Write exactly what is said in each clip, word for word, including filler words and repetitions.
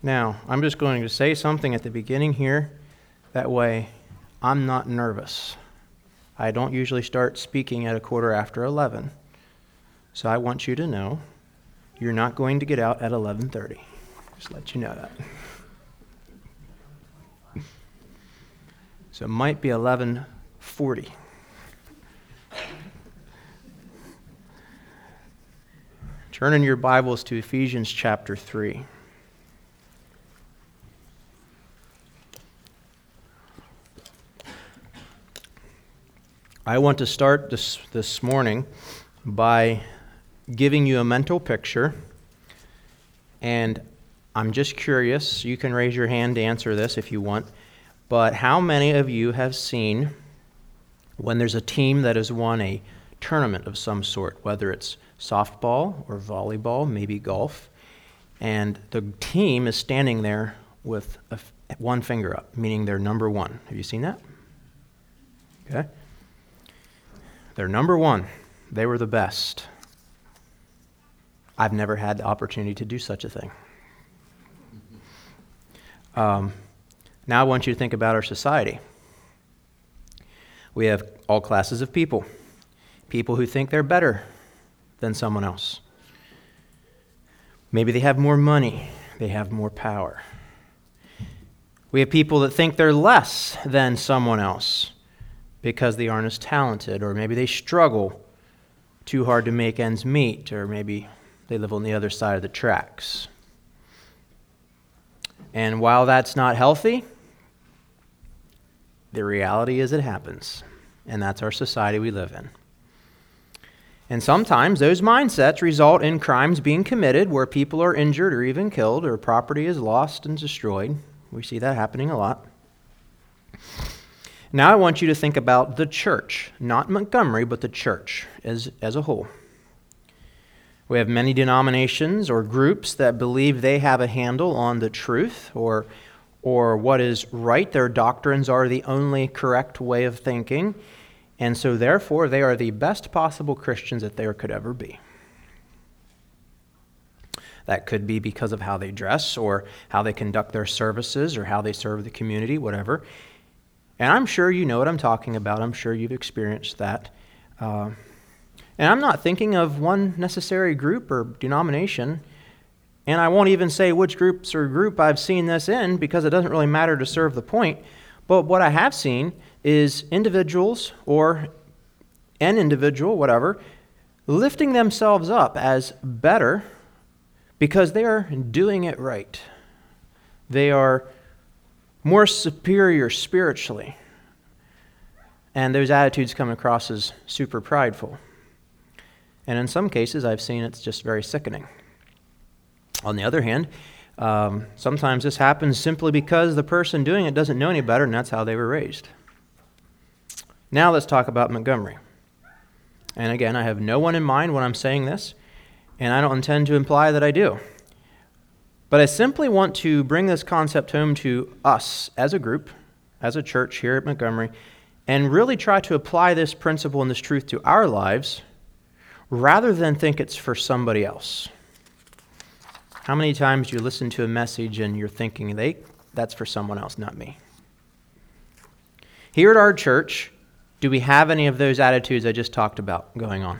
Now, I'm just going to say something at the beginning here. That way, I'm not nervous. I don't usually start speaking at a quarter after eleven. So I want you to know you're not going to get out at eleven thirty. Just let you know that. So it might be eleven forty. Turn in your Bibles to Ephesians chapter three. I want to start this, this morning by giving you a mental picture, and I'm just curious, you can raise your hand to answer this if you want, but how many of you have seen when there's a team that has won a tournament of some sort, whether it's softball or volleyball, maybe golf, and the team is standing there with a, one finger up, meaning they're number one. Have you seen that? Okay. They're number one. They were the best. I've never had the opportunity to do such a thing. Um, now I want you to think about our society. We have all classes of people. People who think they're better than someone else. Maybe they have more money. They have more power. We have people that think they're less than someone else because they aren't as talented, or maybe they struggle too hard to make ends meet, or maybe they live on the other side of the tracks. And while that's not healthy, the reality is it happens, and that's our society we live in. And sometimes those mindsets result in crimes being committed where people are injured or even killed, or property is lost and destroyed. We see that happening a lot. Now I want you to think about the church, not Montgomery, but the church as, as a whole. We have many denominations or groups that believe they have a handle on the truth or, or what is right. Their doctrines are the only correct way of thinking. And so therefore, they are the best possible Christians that there could ever be. That could be because of how they dress or how they conduct their services or how they serve the community, whatever. And I'm sure you know what I'm talking about. I'm sure you've experienced that. Uh, and I'm not thinking of one necessary group or denomination. And I won't even say which groups or group I've seen this in because it doesn't really matter to serve the point. But what I have seen is individuals or an individual, whatever, lifting themselves up as better because they are doing it right. They are more superior spiritually. And those attitudes come across as super prideful. And in some cases, I've seen it's just very sickening. On the other hand, um, sometimes this happens simply because the person doing it doesn't know any better, and that's how they were raised. Now let's talk about Montgomery. And again, I have no one in mind when I'm saying this, and I don't intend to imply that I do. But I simply want to bring this concept home to us as a group, as a church here at Montgomery, and really try to apply this principle and this truth to our lives rather than think it's for somebody else. How many times do you listen to a message and you're thinking, they, that's for someone else, not me? Here at our church, do we have any of those attitudes I just talked about going on?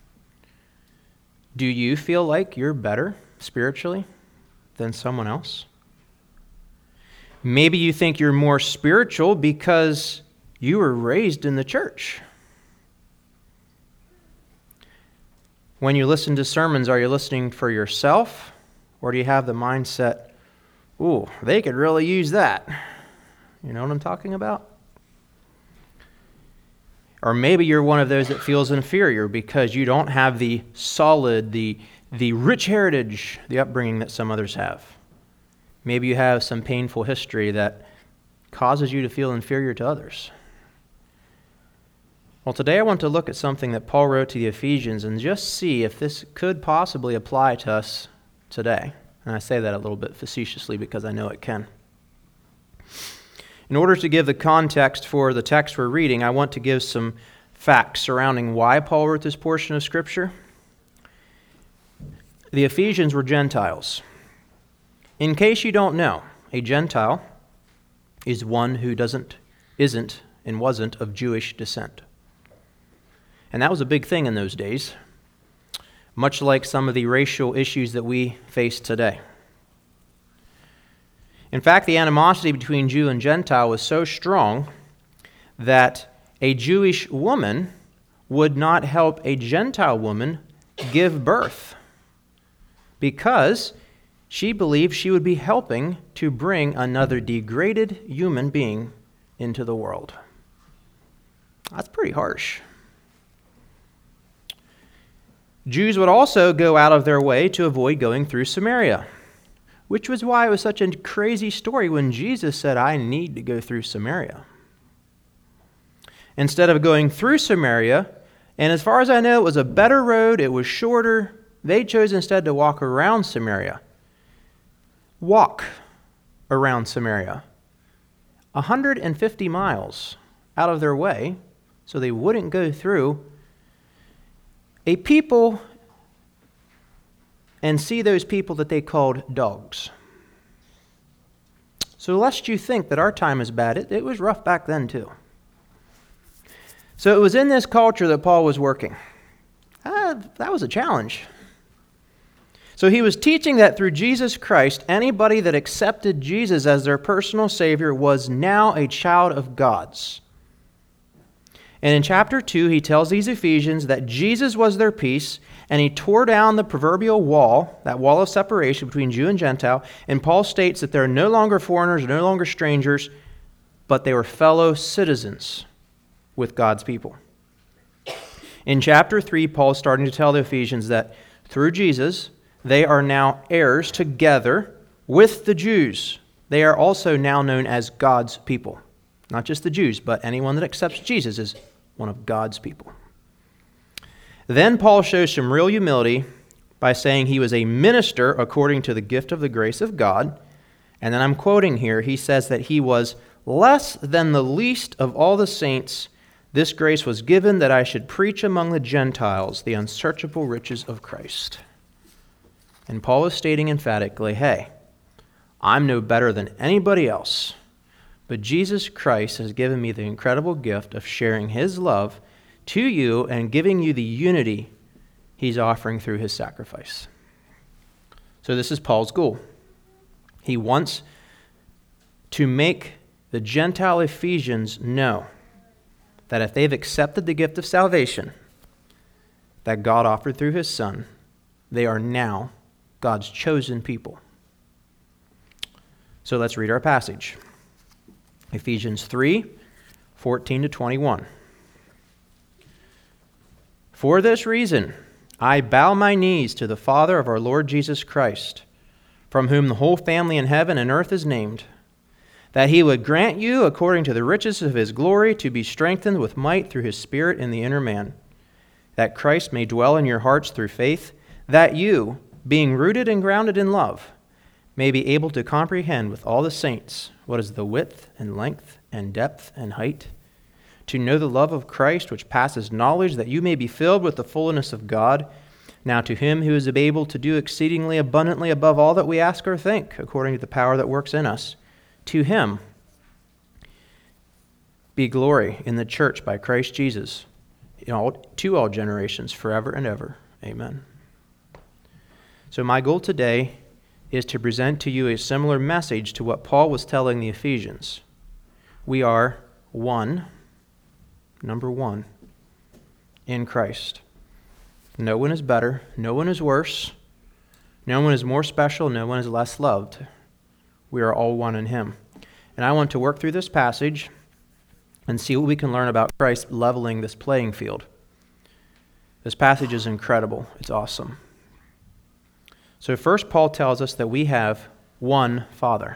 Do you feel like you're better spiritually than someone else? Maybe you think you're more spiritual because you were raised in the church. When you listen to sermons, are you listening for yourself? Or do you have the mindset, ooh, they could really use that? You know what I'm talking about? Or maybe you're one of those that feels inferior because you don't have the solid, the the rich heritage, the upbringing that some others have. Maybe you have some painful history that causes you to feel inferior to others. Well, today I want to look at something that Paul wrote to the Ephesians and just see if this could possibly apply to us today. And I say that a little bit facetiously because I know it can. In order to give the context for the text we're reading, I want to give some facts surrounding why Paul wrote this portion of Scripture. The Ephesians were Gentiles. In case you don't know, a Gentile is one who doesn't, isn't, and wasn't of Jewish descent. And that was a big thing in those days, much like some of the racial issues that we face today. In fact, the animosity between Jew and Gentile was so strong that a Jewish woman would not help a Gentile woman give birth because she believed she would be helping to bring another degraded human being into the world. That's pretty harsh. Jews would also go out of their way to avoid going through Samaria, which was why it was such a crazy story when Jesus said, I need to go through Samaria. Instead of going through Samaria, and as far as I know, it was a better road, it was shorter, they chose instead to walk around Samaria. Walk around Samaria. one hundred fifty miles out of their way, so they wouldn't go through a people and see those people that they called dogs. So lest you think that our time is bad, it, it was rough back then too. So it was in this culture that Paul was working. Uh, that was a challenge. So he was teaching that through Jesus Christ, anybody that accepted Jesus as their personal Savior was now a child of God's. And in chapter two, he tells these Ephesians that Jesus was their peace, and he tore down the proverbial wall, that wall of separation between Jew and Gentile, and Paul states that they're no longer foreigners, no longer strangers, but they were fellow citizens with God's people. In chapter three, Paul is starting to tell the Ephesians that through Jesus, they are now heirs together with the Jews. They are also now known as God's people. Not just the Jews, but anyone that accepts Jesus is one of God's people. Then Paul shows some real humility by saying he was a minister according to the gift of the grace of God. And then I'm quoting here, he says that he was less than the least of all the saints. This grace was given that I should preach among the Gentiles the unsearchable riches of Christ. And Paul is stating emphatically, hey, I'm no better than anybody else, but Jesus Christ has given me the incredible gift of sharing his love to you and giving you the unity he's offering through his sacrifice. So this is Paul's goal. He wants to make the Gentile Ephesians know that if they've accepted the gift of salvation that God offered through his Son, they are now God's chosen people. So let's read our passage. Ephesians three, fourteen to twenty-one. For this reason, I bow my knees to the Father of our Lord Jesus Christ, from whom the whole family in heaven and earth is named, that he would grant you, according to the riches of his glory, to be strengthened with might through his Spirit in the inner man, that Christ may dwell in your hearts through faith, that you, being rooted and grounded in love, may be able to comprehend with all the saints what is the width and length and depth and height, to know the love of Christ which passes knowledge, that you may be filled with the fullness of God. Now to him who is able to do exceedingly abundantly above all that we ask or think, according to the power that works in us, to him be glory in the church by Christ Jesus, in all, to all generations, forever and ever. Amen. So my goal today is to present to you a similar message to what Paul was telling the Ephesians. We are one, number one, in Christ. No one is better, no one is worse, no one is more special, no one is less loved. We are all one in him. And I want to work through this passage and see what we can learn about Christ leveling this playing field. This passage is incredible. It's awesome. So first, Paul tells us that we have one Father.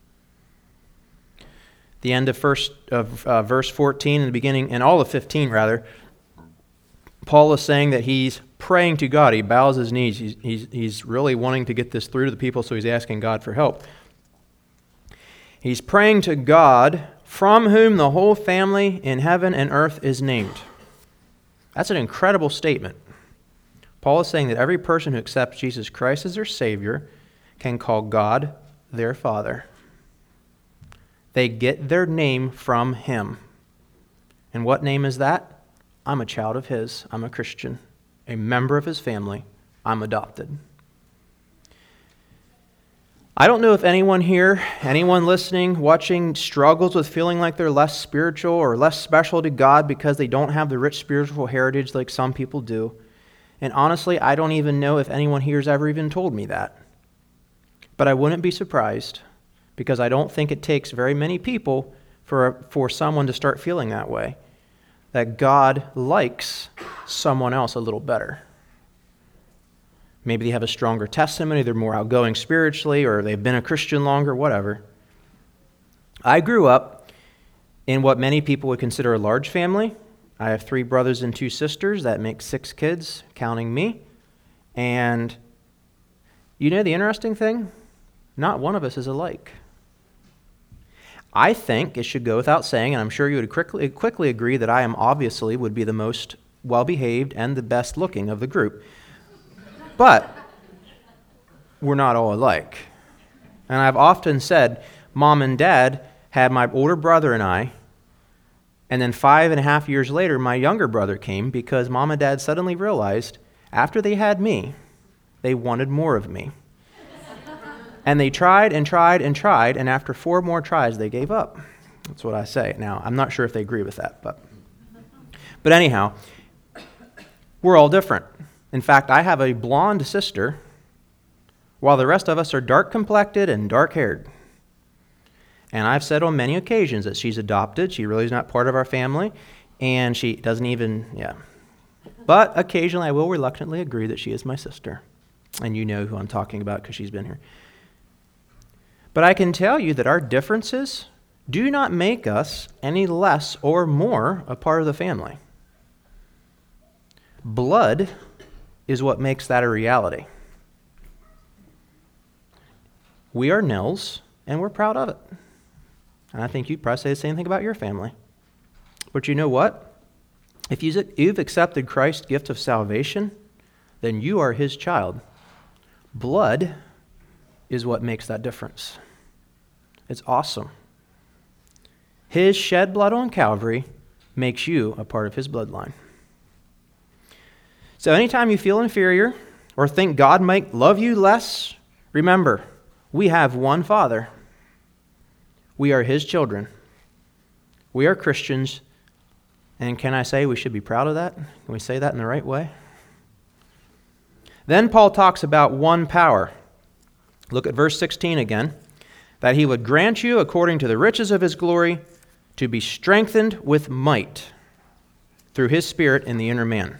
The end of, first, of uh, verse fourteen, in the beginning, and all of fifteen rather, Paul is saying that he's praying to God. He bows his knees. He's, he's, he's really wanting to get this through to the people, so he's asking God for help. He's praying to God, from whom the whole family in heaven and earth is named. That's an incredible statement. Paul is saying that every person who accepts Jesus Christ as their Savior can call God their father. They get their name from him. And what name is that? I'm a child of his. I'm a Christian, a member of his family. I'm adopted. I don't know if anyone here, anyone listening, watching, struggles with feeling like they're less spiritual or less special to God because they don't have the rich spiritual heritage like some people do. And honestly, I don't even know if anyone here has ever even told me that. But I wouldn't be surprised, because I don't think it takes very many people for, for someone to start feeling that way, that God likes someone else a little better. Maybe they have a stronger testimony, they're more outgoing spiritually, or they've been a Christian longer, whatever. I grew up in what many people would consider a large family. I have three brothers and two sisters. That makes six kids, counting me. And you know the interesting thing? Not one of us is alike. I think it should go without saying, and I'm sure you would quickly, quickly agree that I am obviously would be the most well-behaved and the best looking of the group. But we're not all alike. And I've often said, Mom and Dad had my older brother and I, and then five and a half years later, my younger brother came because Mom and Dad suddenly realized after they had me, they wanted more of me. And they tried and tried and tried, and after four more tries, they gave up. That's what I say. Now, I'm not sure if they agree with that, but but anyhow, we're all different. In fact, I have a blonde sister, while the rest of us are dark-complected and dark-haired. And I've said on many occasions that she's adopted. She really is not part of our family, and she doesn't even, yeah. But occasionally I will reluctantly agree that she is my sister. And you know who I'm talking about because she's been here. But I can tell you that our differences do not make us any less or more a part of the family. Blood is what makes that a reality. We are Nels, and we're proud of it. And I think you'd probably say the same thing about your family. But you know what? If you've accepted Christ's gift of salvation, then you are his child. Blood is what makes that difference. It's awesome. His shed blood on Calvary makes you a part of his bloodline. So anytime you feel inferior or think God might love you less, remember, we have one Father. We are his children. We are Christians. And can I say we should be proud of that? Can we say that in the right way? Then Paul talks about one power. Look at verse sixteen again. That he would grant you, according to the riches of his glory, to be strengthened with might through his Spirit in the inner man.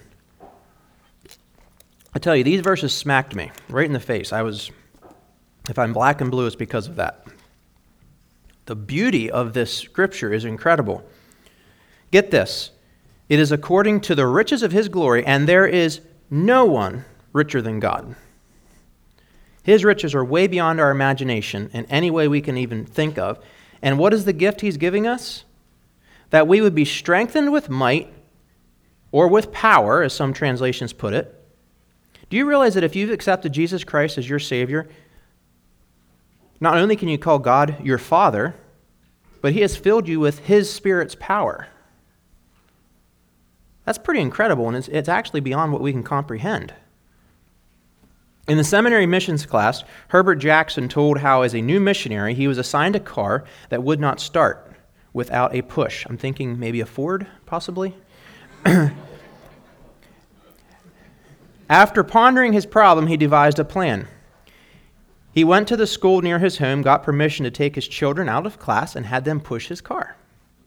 I tell you, these verses smacked me right in the face. I was, if I'm black and blue, it's because of that. The beauty of this scripture is incredible. Get this. It is according to the riches of his glory, and there is no one richer than God. His riches are way beyond our imagination in any way we can even think of. And what is the gift he's giving us? That we would be strengthened with might, or with power, as some translations put it. Do you realize that if you've accepted Jesus Christ as your Savior, not only can you call God your Father, but he has filled you with his Spirit's power. That's pretty incredible, and it's, it's actually beyond what we can comprehend. In the seminary missions class, Herbert Jackson told how as a new missionary, he was assigned a car that would not start without a push. I'm thinking maybe a Ford, possibly. After pondering his problem, he devised a plan. He went to the school near his home, got permission to take his children out of class, and had them push his car.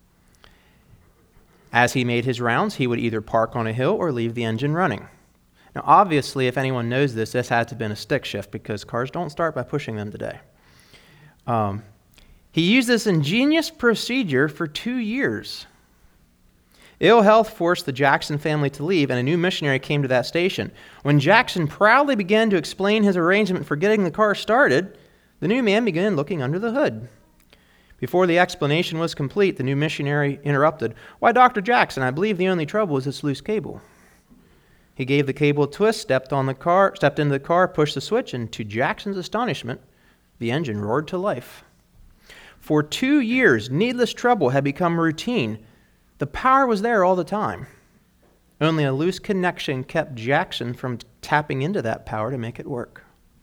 As he made his rounds, he would either park on a hill or leave the engine running. Now, obviously, if anyone knows this, this had to have been a stick shift because cars don't start by pushing them today. Um, he used this ingenious procedure for two years. Ill health forced the Jackson family to leave, and a new missionary came to that station. When Jackson proudly began to explain his arrangement for getting the car started, the new man began looking under the hood. Before the explanation was complete, the new missionary interrupted. "Why, Doctor Jackson, I believe the only trouble is this loose cable." He gave the cable a twist, stepped on the car, stepped into the car, pushed the switch, and to Jackson's astonishment, The engine roared to life. For two years, needless trouble had become routine. The power was there all the time. Only a loose connection kept Jackson from tapping into that power to make it work.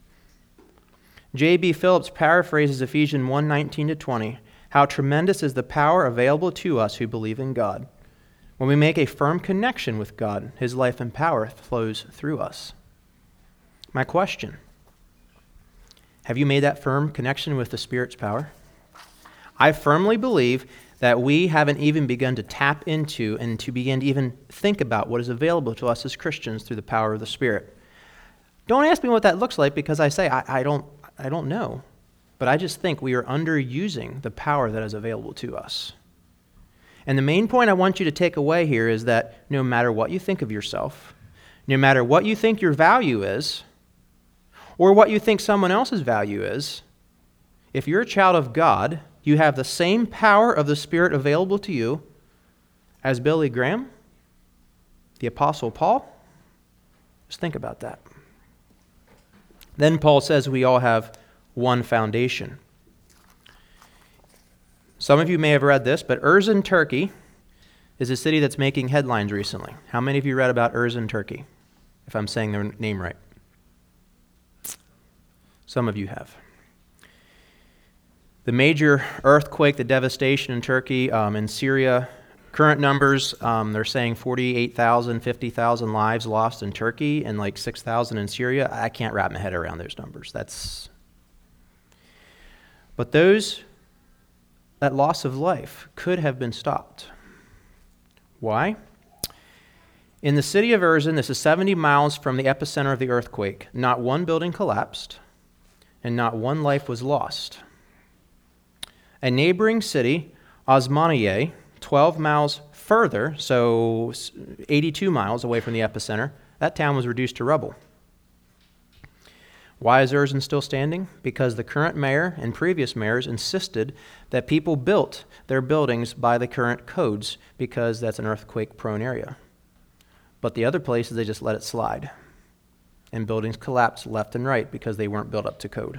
J B. Phillips paraphrases Ephesians one nineteen to twenty. How tremendous is the power available to us who believe in God. When we make a firm connection with God, his life and power flows through us. My question, have you made that firm connection with the Spirit's power? I firmly believe that we haven't even begun to tap into and to begin to even think about what is available to us as Christians through the power of the Spirit. Don't ask me what that looks like, because I say I, I don't I don't know. But I just think we are underusing the power that is available to us. And the main point I want you to take away here is that no matter what you think of yourself, no matter what you think your value is, or what you think someone else's value is, if you're a child of God, you have the same power of the Spirit available to you as Billy Graham, the Apostle Paul. Just think about that. Then Paul says we all have one foundation. Some of you may have read this, but Erzin, Turkey is a city that's making headlines recently. How many of you read about Erzin, Turkey, if I'm saying their name right? Some of you have. The major earthquake, the devastation in Turkey, um, in Syria, current numbers, um, they're saying forty-eight thousand, fifty thousand lives lost in Turkey and like six thousand in Syria. I can't wrap my head around those numbers. That's. But those, that loss of life could have been stopped. Why? In the city of Erzin, this is seventy miles from the epicenter of the earthquake, not one building collapsed and not one life was lost. A neighboring city, Osmaniye, twelve miles further, so eighty-two miles away from the epicenter, that town was reduced to rubble. Why is Erzin still standing? Because the current mayor and previous mayors insisted that people built their buildings by the current codes because that's an earthquake-prone area. But the other places, they just let it slide. And buildings collapsed left and right because they weren't built up to code.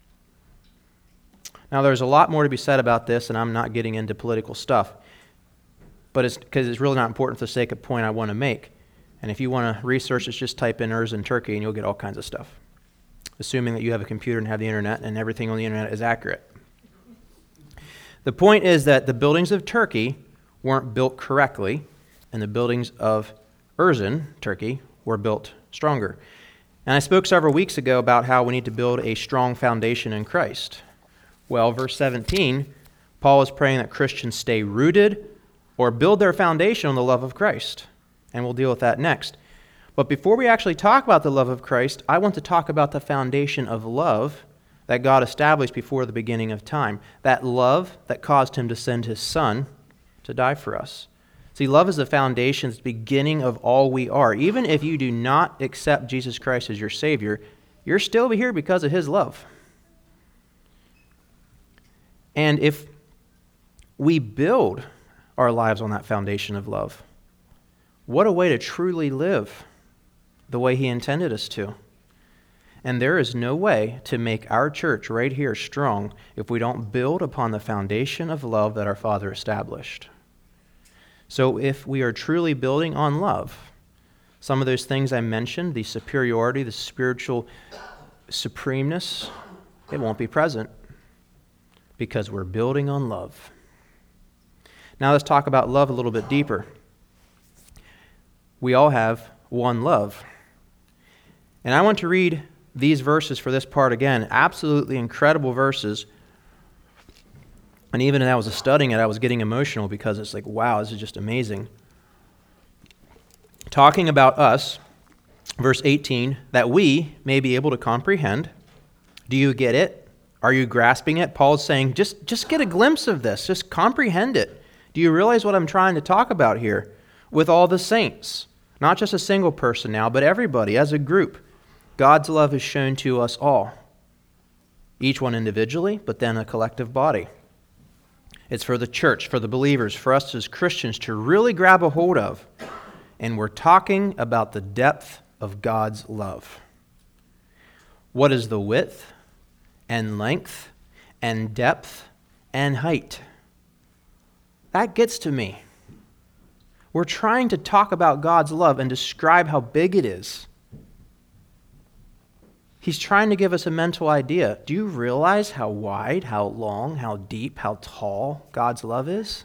Now, there's a lot more to be said about this, and I'm not getting into political stuff, but it's because it's really not important for the sake of point I want to make. And if you want to research this, just type in Erzin, Turkey, and you'll get all kinds of stuff, assuming that you have a computer and have the internet, and everything on the internet is accurate. The point is that the buildings of Turkey weren't built correctly, and the buildings of Erzin, Turkey, were built stronger. And I spoke several weeks ago about how we need to build a strong foundation in Christ. Well, verse seventeen, Paul is praying that Christians stay rooted or build their foundation on the love of Christ. And we'll deal with that next. But before we actually talk about the love of Christ, I want to talk about the foundation of love that God established before the beginning of time. That love that caused him to send his Son to die for us. See, love is the foundation, it's the beginning of all we are. Even if you do not accept Jesus Christ as your Savior, you're still here because of his love. And if we build our lives on that foundation of love, what a way to truly live the way he intended us to. And there is no way to make our church right here strong if we don't build upon the foundation of love that our Father established. So if we are truly building on love, some of those things I mentioned, the superiority, the spiritual supremeness, it won't be present because we're building on love. Now let's talk about love a little bit deeper. We all have one love. And I want to read these verses for this part again. Absolutely incredible verses. And even as I was studying it, I was getting emotional because it's like, wow, this is just amazing. Talking about us, verse eighteen, that we may be able to comprehend. Do you get it? Are you grasping it? Paul's saying, just, just get a glimpse of this. Just comprehend it. Do you realize what I'm trying to talk about here? With all the saints. Not just a single person now, but everybody as a group. God's love is shown to us all. Each one individually, but then a collective body. It's for the church, for the believers, for us as Christians to really grab a hold of. And we're talking about the depth of God's love. What is the width and length and depth and height. That gets to me. We're trying to talk about God's love and describe how big it is. He's trying to give us a mental idea. Do you realize how wide, how long, how deep, how tall God's love is?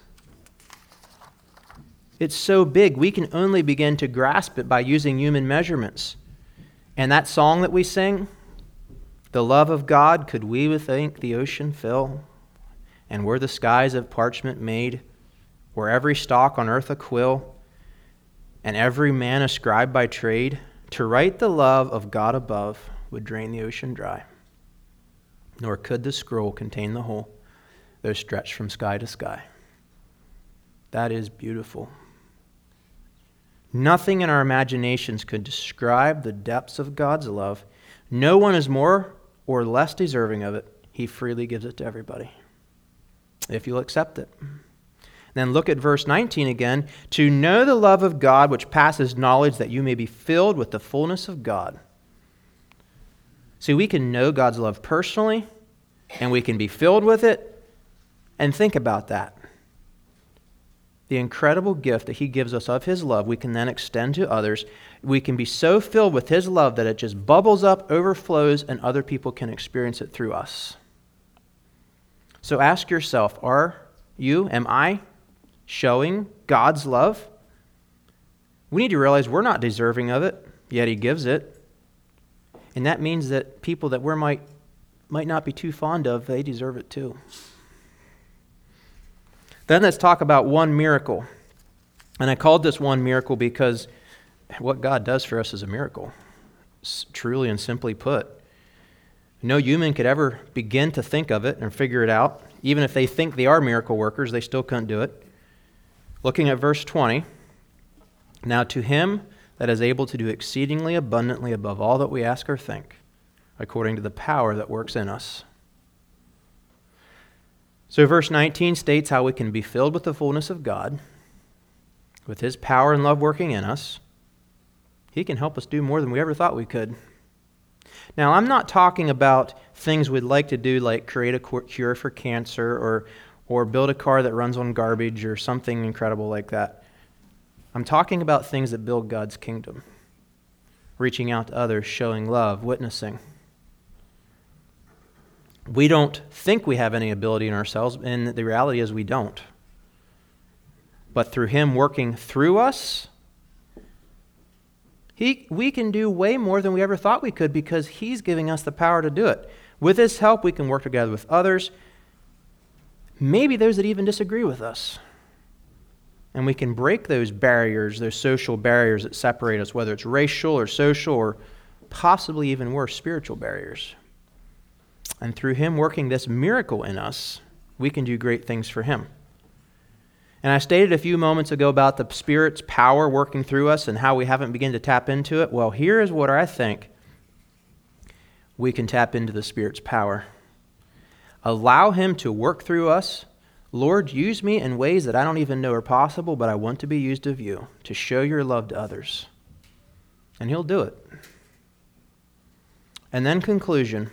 It's so big, we can only begin to grasp it by using human measurements. And that song that we sing, the love of God, could we with ink the ocean fill? And were the skies of parchment made, were every stalk on earth a quill, and every man a scribe by trade, to write the love of God above would drain the ocean dry. Nor could the scroll contain the whole, though stretched from sky to sky. That is beautiful. Nothing in our imaginations could describe the depths of God's love. No one is more or less deserving of it. He freely gives it to everybody, if you'll accept it. Then look at verse nineteen again. To know the love of God which passes knowledge, that you may be filled with the fullness of God. See, we can know God's love personally, and we can be filled with it. And think about that. The incredible gift that he gives us of his love, we can then extend to others. We can be so filled with his love that it just bubbles up, overflows, and other people can experience it through us. So ask yourself, are you, am I, showing God's love? We need to realize we're not deserving of it, yet he gives it. And that means that people that we might, might not be too fond of, they deserve it too. Then let's talk about one miracle. And I called this one miracle because what God does for us is a miracle, truly and simply put. No human could ever begin to think of it and figure it out. Even if they think they are miracle workers, they still couldn't do it. Looking at verse twenty, now to him that is able to do exceedingly abundantly above all that we ask or think, according to the power that works in us. So verse nineteen states how we can be filled with the fullness of God, with his power and love working in us. He can help us do more than we ever thought we could. Now, I'm not talking about things we'd like to do, like create a cure for cancer or, or build a car that runs on garbage or something incredible like that. I'm talking about things that build God's kingdom, reaching out to others, showing love, witnessing. We don't think we have any ability in ourselves, and the reality is we don't. But through him working through us, he, we can do way more than we ever thought we could because he's giving us the power to do it. With his help, we can work together with others, maybe those that even disagree with us. And we can break those barriers, those social barriers that separate us, whether it's racial or social or possibly even worse, spiritual barriers. And through him working this miracle in us, we can do great things for him. And I stated a few moments ago about the Spirit's power working through us and how we haven't begun to tap into it. Well, here is what I think we can tap into the Spirit's power. Allow him to work through us. Lord, use me in ways that I don't even know are possible, but I want to be used of you to show your love to others. And he'll do it. And then conclusion.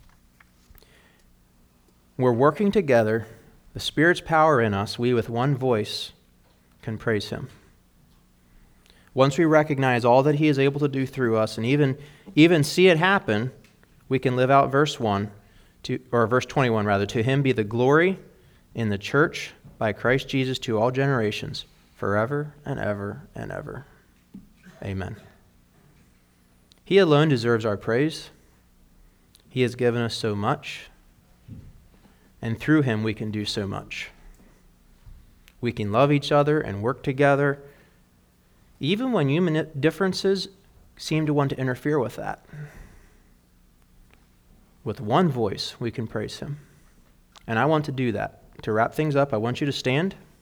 We're working together, the Spirit's power in us, we with one voice can praise him. Once we recognize all that he is able to do through us and even, even see it happen, we can live out verse one, to, or verse twenty-one rather, to him be the glory in the church by Christ Jesus to all generations, forever and ever and ever. Amen. He alone deserves our praise. He has given us so much. And through him, we can do so much. We can love each other and work together, even when human differences seem to want to interfere with that. With one voice, we can praise him. And I want to do that. To wrap things up, I want you to stand.